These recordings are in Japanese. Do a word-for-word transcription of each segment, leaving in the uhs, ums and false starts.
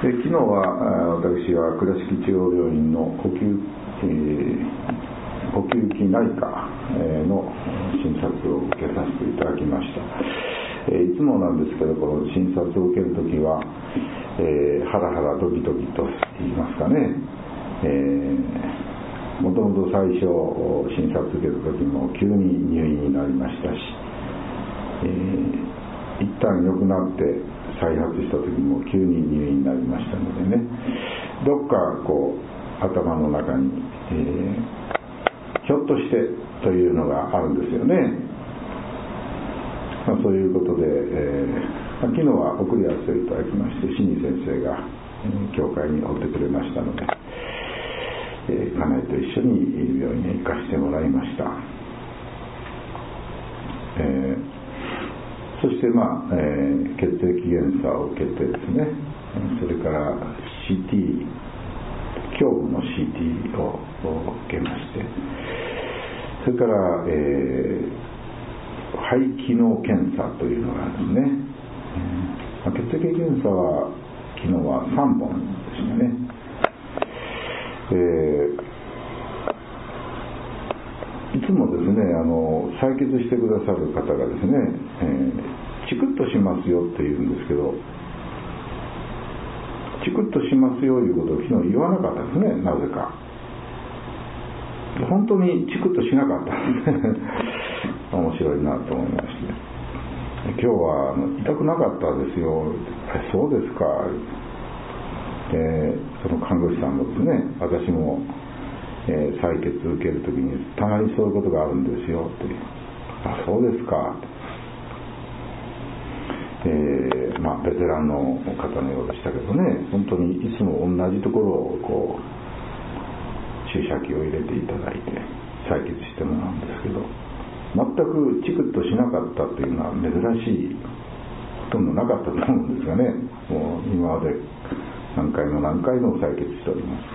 で昨日は私は倉敷中央病院の呼吸、えー、呼吸器内科の診察を受けさせていただきました。いつもなんですけど、この診察を受けるときは、えー、ハラハラドキドキと言いますかね、えー、もともと最初診察受けるときも急に入院になりましたし、えー、一旦良くなって再発したときも急に入院になりましたのでね、どっかこう頭の中に、えー、ひょっとしてというのがあるんですよね。まあ、そういうことで、えー、昨日は送り合わせをいただきまして、新井先生が、えー、教会におってくれましたので、えー、家内と一緒に病院に行かせてもらいました。えー、そして、まあえー、血液検査を受けてですね、それから シーティー、胸部の シーティー を受けまして、それから、えー肺機能検査というのがあるんですね。まあ、血液検査は昨日はさんぼんでしたね。えー、いつもですね、あの採血してくださる方がですね、えー、チクッとしますよって言うんですけど、チクッとしますよということを昨日言わなかったですね、なぜか。本当にチクッとしなかったんですね。面白いなと思いまして、今日は痛くなかったですよ。そうですか。えー、その看護師さんもですね、私も、えー、採血受けるときにたまにそういうことがあるんですよって。あ、そうですか。えー、まあベテランの方のようでしたけどね、本当にいつも同じところをこう注射器を入れていただいて採血してもらうんですけど、全くチクッとしなかったというのは珍しいほとんどなかったと思うんですがね、もう今まで何回も何回も採血しております。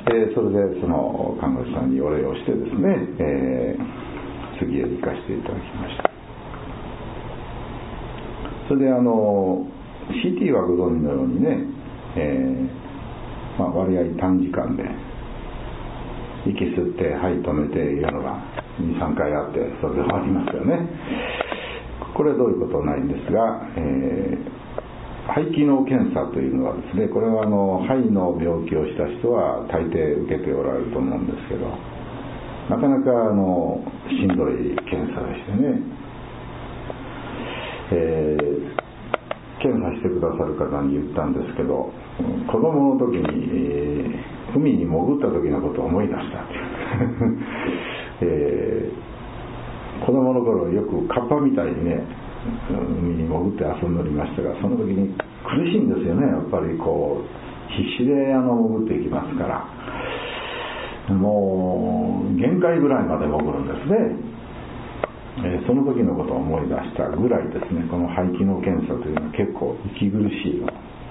でそれでその看護師さんにお礼をしてですね、えー、次へ行かせていただきました。それであの シーティー はご存知のようにね、えーまあ、割合短時間で息吸って吐い止めていうのがにさんかいあって、それで終わりますよね。これはどういうことないんですが、えー、肺機能検査というのはですね、これはあの肺の病気をした人は大抵受けておられると思うんですけど、なかなかあのしんどい検査でしてね、えー、検査してくださる方に言ったんですけど、子供の時に、えー、海に潜った時のことを思い出したえー、子供の頃よくカッパみたいにね、海に潜って遊んでおりましたが、その時に苦しいんですよね。やっぱりこう必死であの潜っていきますから、もう限界ぐらいまで潜るんですね。えー、その時のことを思い出したぐらいですね、この肺機能検査というのは結構息苦しいの。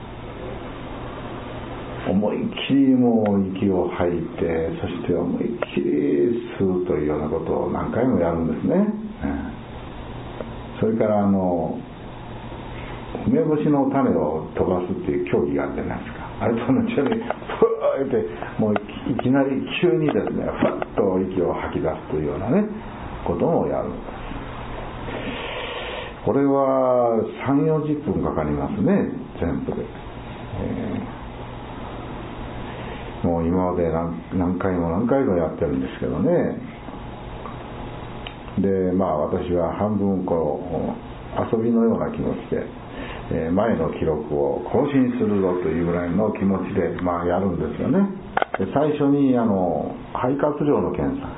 思いっきりもう息を吐いて、そして思いっきり吸うというようなことを何回もやるんですね。それからあの梅干しの種を飛ばすっていう競技があるじゃないですか。あれと同じようにふーってもういきなり急にですね、ふわっと息を吐き出すというようなねことをやるんです。これはさんじゅうよんじゅっぷんかかりますね、全部で。えーもう今まで 何, 何回も何回もやってるんですけどね。でまあ私は半分こう遊びのような気持ちで、えー、前の記録を更新するぞというぐらいの気持ちで、まあ、やるんですよね。で最初にあの肺活量の検査、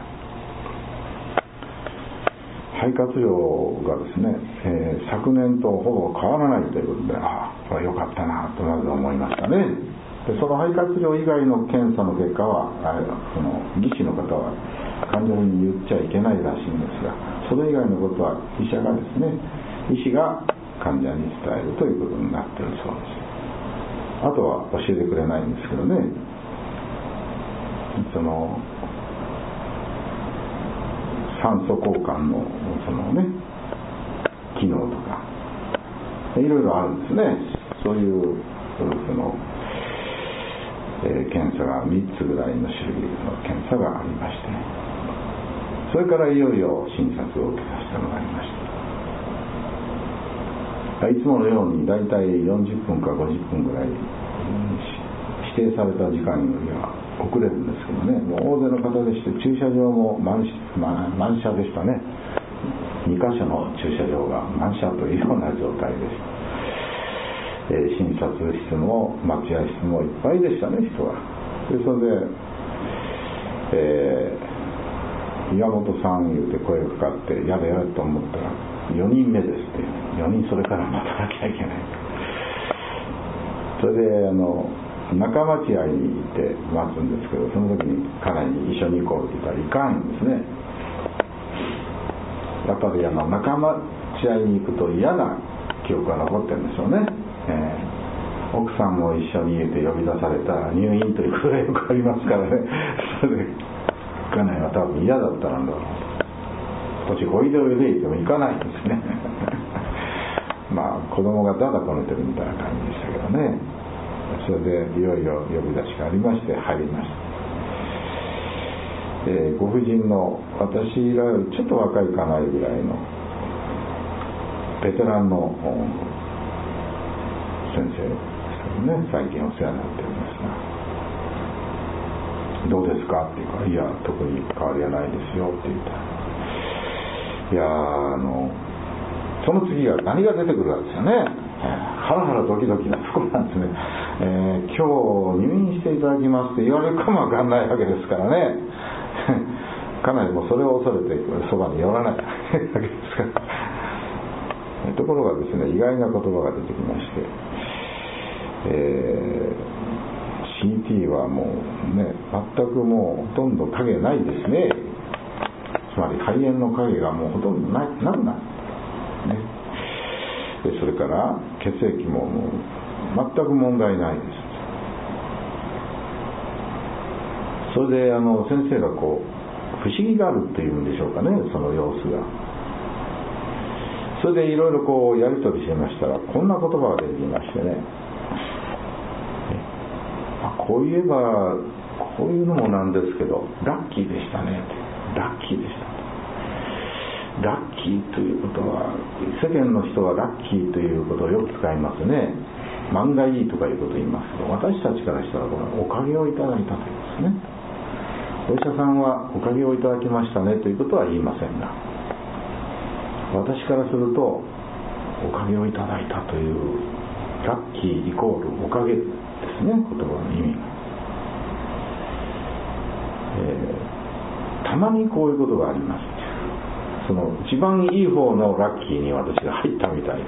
肺活量がですね、えー、昨年とほぼ変わらないということで、ああこれは良かったなとまず思いましたね。でその肺活量以外の検査の結果はその技師の方は患者に言っちゃいけないらしいんですが、それ以外のことは医者がですね、医師が患者に伝えるということになっているそうです。あとは教えてくれないんですけどね、その酸素交換のそのね機能とかいろいろあるんですね。 そういうその、えー、検査がみっつぐらいの種類の検査がありまして、それからいよいよ診察を受けさせてもらいました。いつものようにだいたいよんじゅっぷんかごじゅっぷんぐらい指定された時間よりは遅れるんですけどね、もう大勢の方でして、駐車場も満、ま、満車でしたね。にかしょの駐車場が満車というような状態でした。えー、診察室も待合室もいっぱいでしたね、人は。でそれで、えー、岩本さん言うて声がかかってやれやれと思ったらよにんめですってよにんそれから待たなきゃいけない。それであの中待合に行って待つんですけど、その時に彼に一緒に行こうって言ったらいかんんですね。やっぱりあの中待合に行くと嫌な記憶が残ってるんでしょうね。えー、奥さんも一緒にいて呼び出されたら入院ということがよくありますからね。それで家内は多分嫌だったんだろうと。こっちおいでおいで言っても行かないんですね。まあ子供がだだこねてるみたいな感じでしたけどね。それでいよいよ呼び出しがありまして入りました。えー、ご婦人の私らよりちょっと若いかないぐらいのベテランの先生ですけどね、最近お世話になっておりますが、どうですかっていうか、いや特に変わりはないですよって言ったら、いやあのその次が何が出てくるわけですよね。ハラハラドキドキなところなんですね。えー、今日入院していただきますって言われるかもわかんないわけですからね。かなりもうそれを恐れてそばに寄らないわけですから。ところがですね、意外な言葉が出てきまして、えー、シーティー はもうね、全くもうほとんど影ないですね。つまり肺炎の影がもうほとんどないなくなる、ね、でそれから血液ももう全く問題ないです。それであの先生がこう不思議があるというんでしょうかね、その様子が。それでいろいろこうやり取りしてましたら、こんな言葉が出てきましてね、あこう言えばこういうのもなんですけど、ラッキーでしたね、ラッキーでした。ラッキーということは、世間の人はラッキーということをよく使いますね。万がいいとかいうことを言いますけど、私たちからしたらこれおかげをいただいたということですね。お医者さんはおかげをいただきましたねということは言いませんが、私からするとおかげをいただいたというラッキーイコールおかげですね、言葉の意味が、えー、たまにこういうことがあります。その一番いい方のラッキーに私が入ったみたいです。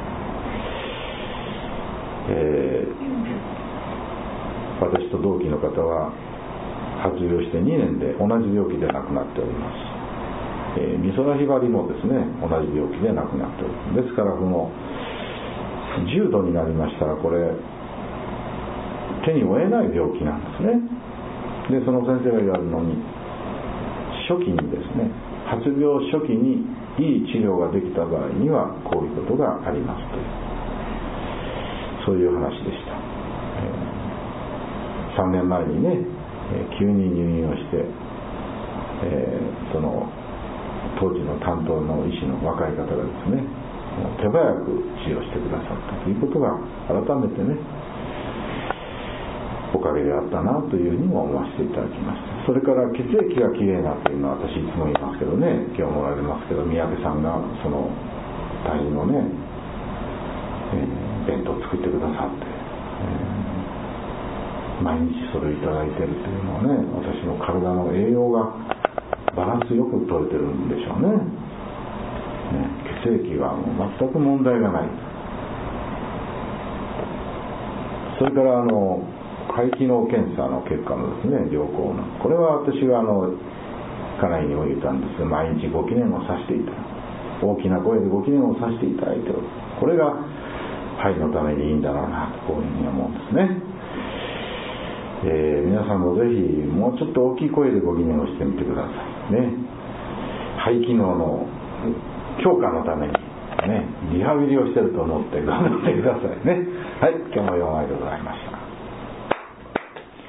えー、私と同期の方は発病してにねんで同じ病気で亡くなっております。えー、美空ひばりもですね、同じ病気で亡くなっております。ですからこの重度になりましたら、これ手に負えない病気なんですね。でその先生が言われるのに、初期にですね、発病初期にいい治療ができた場合にはこういうことがありますという、そういう話でした。えー、さんねんまえにね、えー、急に入院をして、えー、その当時の担当の医師の若い方がですね、手早く治療してくださったということが改めてね、おかげであったなというふうにも思わせていただきました。それから血液がきれいなというのは私いつも言いますけどね、今日もおられますけど、三宅さんがその大変のね、えー、弁当を作ってくださって、えー、毎日それをいただいているというのはね、私の体の栄養がバランスよく取れてるんでしょうね。ね、血液が全く問題がない。それからあの肺機能検査の結果もですね、良好な、これは私はあの家内にも言ったんですが、毎日ご記念をさせていただ大きな声でご記念をさせていただいておる、これが肺のためにいいんだろうなとこういうふうに思うんですね。えー、皆さんもぜひもうちょっと大きい声でご記念をしてみてくださいね。肺機能の強化のためにね、リハビリをしてると思って頑張ってくださいね。はい、今日もよんわりでございました。